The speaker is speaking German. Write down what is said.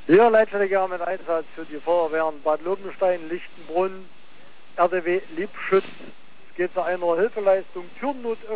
Hier Leitstelle mit Einsatz für die Feuerwehren Bad Lobenstein, Lichtenbrunn, RDW Liebschütz. Es geht zu einer Hilfeleistung Türnot